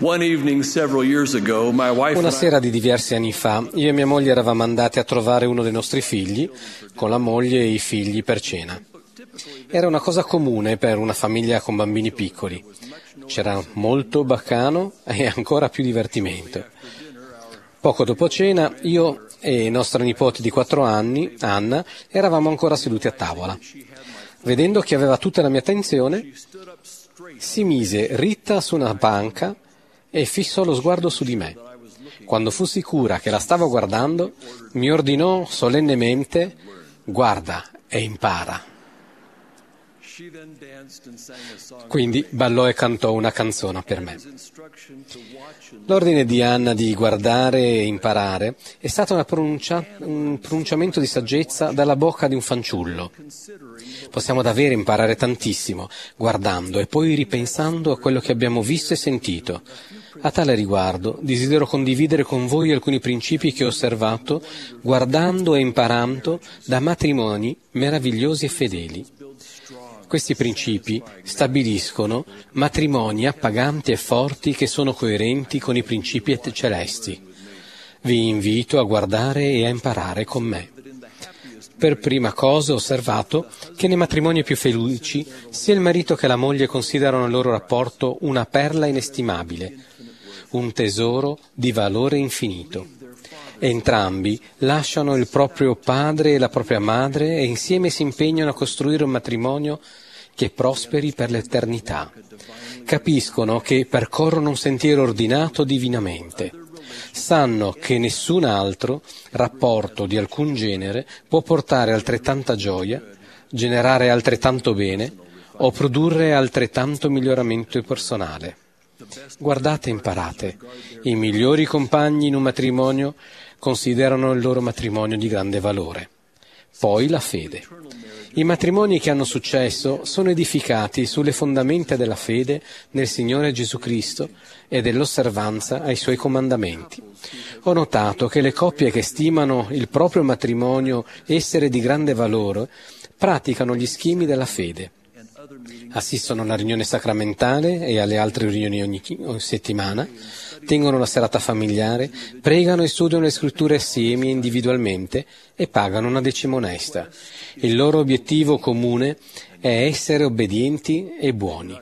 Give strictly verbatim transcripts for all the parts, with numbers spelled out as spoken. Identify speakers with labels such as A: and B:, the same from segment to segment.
A: One evening several years ago, my wife
B: Una
A: and I
B: sera di diversi anni fa, io e mia moglie eravamo andati a trovare uno dei nostri figli, con la moglie e i figli per cena. Era una cosa comune per una famiglia con bambini piccoli. C'era molto baccano e ancora più divertimento. Poco dopo cena, io e nostra nipote di quattro anni, Anna, eravamo ancora seduti a tavola. Vedendo che aveva tutta la mia attenzione, si mise ritta su una banca e fissò lo sguardo su di me. Quando fu sicura che la stavo guardando, mi ordinò solennemente: guarda e impara. Quindi ballò e cantò una canzone per me. L'ordine di Anna di guardare e imparare è stato una pronuncia, un pronunciamento di saggezza dalla bocca di un fanciullo. Possiamo davvero imparare tantissimo guardando e poi ripensando a quello che abbiamo visto e sentito. A tale riguardo desidero condividere con voi alcuni principi che ho osservato guardando e imparando da matrimoni meravigliosi e fedeli. Questi principi stabiliscono matrimoni appaganti e forti che sono coerenti con i principi celesti. Vi invito a guardare e a imparare con me. Per prima cosa ho osservato che nei matrimoni più felici sia il marito che la moglie considerano il loro rapporto una perla inestimabile, un tesoro di valore infinito. Entrambi lasciano il proprio padre e la propria madre e insieme si impegnano a costruire un matrimonio che prosperi per l'eternità. Capiscono che percorrono un sentiero ordinato divinamente. Sanno che nessun altro rapporto di alcun genere può portare altrettanta gioia, generare altrettanto bene o produrre altrettanto miglioramento personale. Guardate e imparate. I migliori compagni in un matrimonio considerano il loro matrimonio di grande valore. Poi la fede. I matrimoni che hanno successo sono edificati sulle fondamenta della fede nel Signore Gesù Cristo e dell'osservanza ai Suoi comandamenti. Ho notato che le coppie che stimano il proprio matrimonio essere di grande valore praticano gli schemi della fede. Assistono alla riunione sacramentale e alle altre riunioni ogni settimana, tengono la serata familiare, pregano e studiano le scritture assieme individualmente e pagano una decima onesta. Il loro obiettivo comune è essere obbedienti e buoni.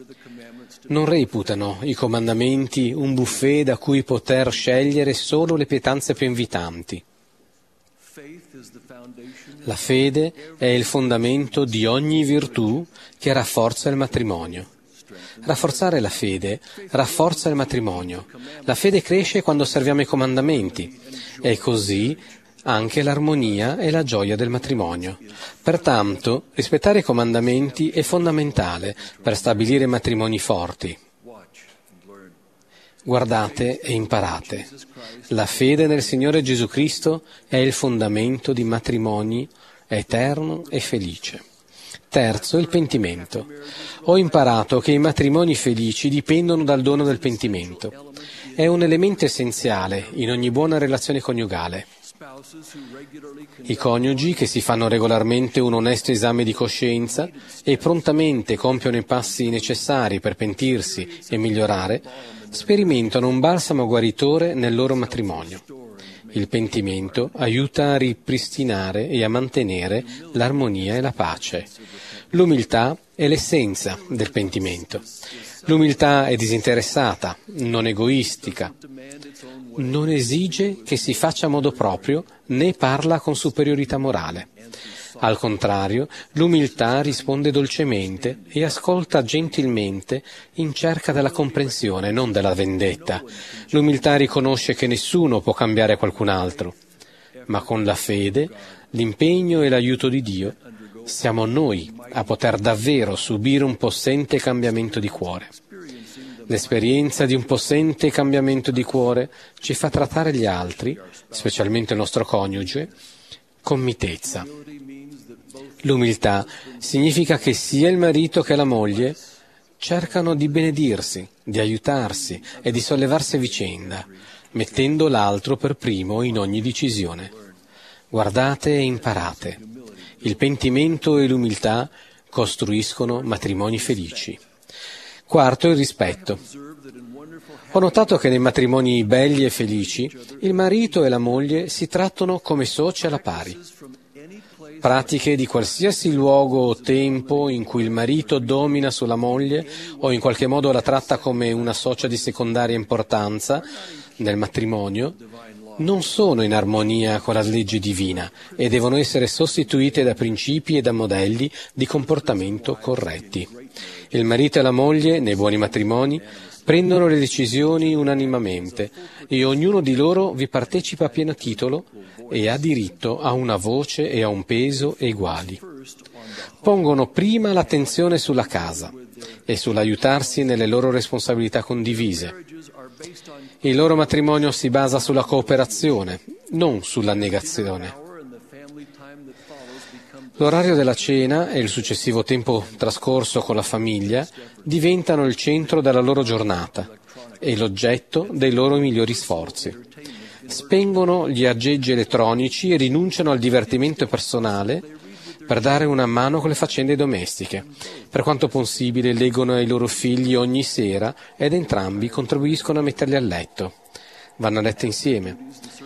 B: Non reputano i comandamenti un buffet da cui poter scegliere solo le pietanze più invitanti. La fede è il fondamento di ogni virtù che rafforza il matrimonio. Rafforzare la fede rafforza il matrimonio. La fede cresce quando osserviamo i comandamenti e così anche l'armonia e la gioia del matrimonio. Pertanto, rispettare i comandamenti è fondamentale per stabilire matrimoni forti. Guardate e imparate. La fede nel Signore Gesù Cristo è il fondamento di matrimoni eterno e felice. Terzo, il pentimento. Ho imparato che i matrimoni felici dipendono dal dono del pentimento. È un elemento essenziale in ogni buona relazione coniugale. I coniugi che si fanno regolarmente un onesto esame di coscienza e prontamente compiono i passi necessari per pentirsi e migliorare, sperimentano un balsamo guaritore nel loro matrimonio. Il pentimento aiuta a ripristinare e a mantenere l'armonia e la pace. L'umiltà è l'essenza del pentimento. L'umiltà è disinteressata, non egoistica, non esige che si faccia a modo proprio né parla con superiorità morale. Al contrario, l'umiltà risponde dolcemente e ascolta gentilmente in cerca della comprensione, non della vendetta. L'umiltà riconosce che nessuno può cambiare qualcun altro, ma con la fede, l'impegno e l'aiuto di Dio siamo noi a poter davvero subire un possente cambiamento di cuore. L'esperienza di un possente cambiamento di cuore ci fa trattare gli altri, specialmente il nostro coniuge, con mitezza. L'umiltà significa che sia il marito che la moglie cercano di benedirsi, di aiutarsi e di sollevarsi a vicenda, mettendo l'altro per primo in ogni decisione. Guardate e imparate. Il pentimento e l'umiltà costruiscono matrimoni felici. Quarto, il rispetto. Ho notato che nei matrimoni belli e felici il marito e la moglie si trattano come soci alla pari. Pratiche di qualsiasi luogo o tempo in cui il marito domina sulla moglie o in qualche modo la tratta come una socia di secondaria importanza nel matrimonio non sono in armonia con la legge divina e devono essere sostituite da principi e da modelli di comportamento corretti. Il marito e la moglie, nei buoni matrimoni, prendono le decisioni unanimemente e ognuno di loro vi partecipa a pieno titolo e ha diritto a una voce e a un peso uguali. Pongono prima l'attenzione sulla casa e sull'aiutarsi nelle loro responsabilità condivise. Il loro matrimonio si basa sulla cooperazione, non sulla negazione. L'orario della cena e il successivo tempo trascorso con la famiglia diventano il centro della loro giornata e l'oggetto dei loro migliori sforzi. Spengono gli aggeggi elettronici e rinunciano al divertimento personale per dare una mano con le faccende domestiche. Per quanto possibile leggono ai loro figli ogni sera ed entrambi contribuiscono a metterli a letto. Vanno a letto insieme.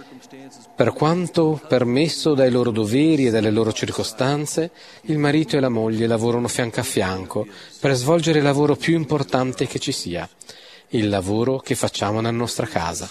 B: Per quanto permesso dai loro doveri e dalle loro circostanze, il marito e la moglie lavorano fianco a fianco per svolgere il lavoro più importante che ci sia, il lavoro che facciamo nella nostra casa.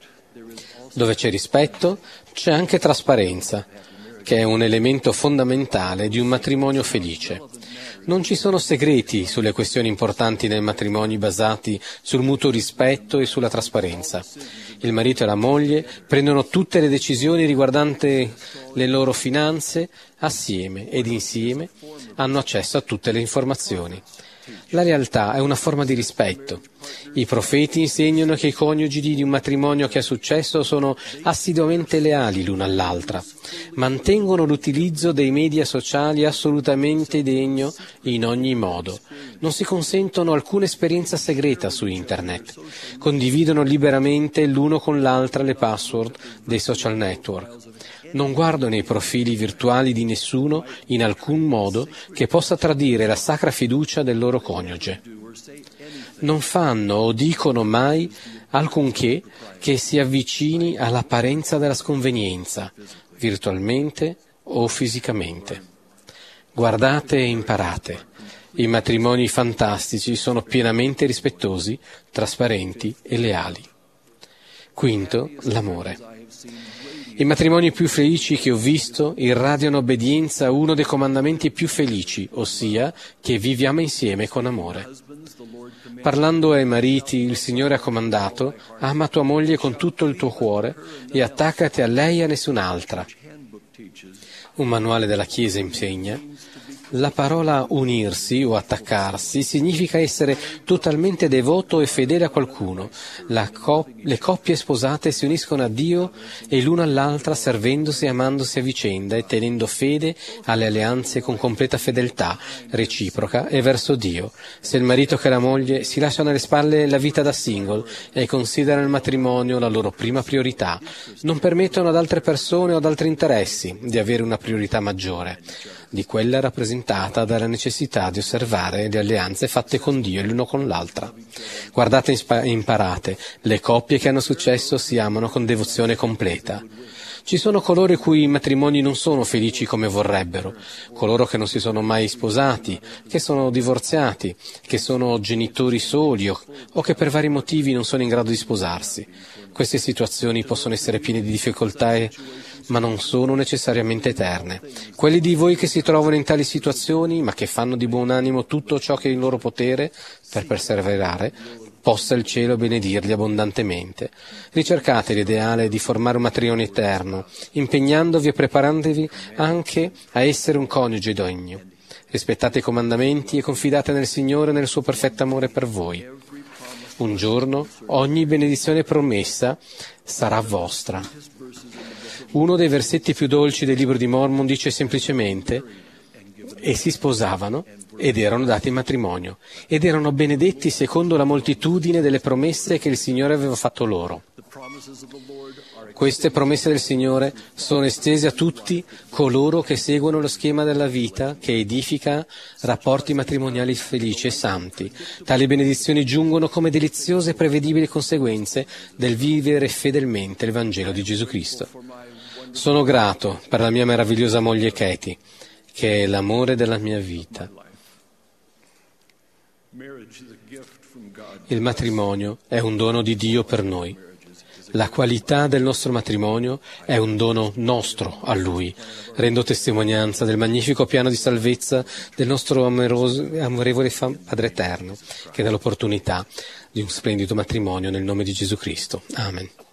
B: Dove c'è rispetto, c'è anche trasparenza, che è un elemento fondamentale di un matrimonio felice. Non ci sono segreti sulle questioni importanti nei matrimoni basati sul mutuo rispetto e sulla trasparenza. Il marito e la moglie prendono tutte le decisioni riguardanti le loro finanze assieme ed insieme hanno accesso a tutte le informazioni. La lealtà è una forma di rispetto. I profeti insegnano che i coniugi di un matrimonio che ha successo sono assiduamente leali l'uno all'altra. Mantengono l'utilizzo dei media sociali assolutamente degno in ogni modo. Non si consentono alcuna esperienza segreta su Internet. Condividono liberamente l'uno con l'altra le password dei social network. Non guardano i profili virtuali di nessuno in alcun modo che possa tradire la sacra fiducia del loro coniuge. Non fanno o dicono mai alcunché che si avvicini all'apparenza della sconvenienza, virtualmente o fisicamente. Guardate e imparate. I matrimoni fantastici sono pienamente rispettosi, trasparenti e leali. Quinto, l'amore. I matrimoni più felici che ho visto irradiano obbedienza a uno dei comandamenti più felici, ossia che viviamo insieme con amore. Parlando ai mariti, il Signore ha comandato: ama tua moglie con tutto il tuo cuore e attaccati a lei e a nessun'altra. Un manuale della Chiesa insegna: la parola unirsi o attaccarsi significa essere totalmente devoto e fedele a qualcuno. La cop- le coppie sposate si uniscono a Dio e l'una all'altra servendosi e amandosi a vicenda e tenendo fede alle alleanze con completa fedeltà reciproca e verso Dio. Se il marito che la moglie si lasciano alle spalle la vita da single e considerano il matrimonio la loro prima priorità, non permettono ad altre persone o ad altri interessi di avere una priorità maggiore di quella rappresentata dalla necessità di osservare le alleanze fatte con Dio e l'uno con l'altra. Guardate e imparate, le coppie che hanno successo si amano con devozione completa. Ci sono coloro i cui matrimoni non sono felici come vorrebbero, coloro che non si sono mai sposati, che sono divorziati, che sono genitori soli o, o che per vari motivi non sono in grado di sposarsi. Queste situazioni possono essere piene di difficoltà, e, ma non sono necessariamente eterne. Quelli di voi che si trovano in tali situazioni, ma che fanno di buon animo tutto ciò che è in loro potere per perseverare, possa il cielo benedirli abbondantemente. Ricercate l'ideale di formare un matrimonio eterno, impegnandovi e preparandovi anche a essere un coniuge idoneo. Rispettate i comandamenti e confidate nel Signore e nel suo perfetto amore per voi. Un giorno ogni benedizione promessa sarà vostra. Uno dei versetti più dolci del libro di Mormon dice semplicemente: e si sposavano ed erano dati in matrimonio ed erano benedetti secondo la moltitudine delle promesse che il Signore aveva fatto loro. Queste promesse del Signore sono estese a tutti coloro che seguono lo schema della vita che edifica rapporti matrimoniali felici e santi. Tali benedizioni giungono come deliziose e prevedibili conseguenze del vivere fedelmente il Vangelo di Gesù Cristo. Sono grato per la mia meravigliosa moglie Katie, che è l'amore della mia vita. Il matrimonio è un dono di Dio per noi. La qualità del nostro matrimonio è un dono nostro a Lui. Rendo testimonianza del magnifico piano di salvezza del nostro amoroso, amorevole Padre Eterno, che dà l'opportunità di un splendido matrimonio nel nome di Gesù Cristo. Amen.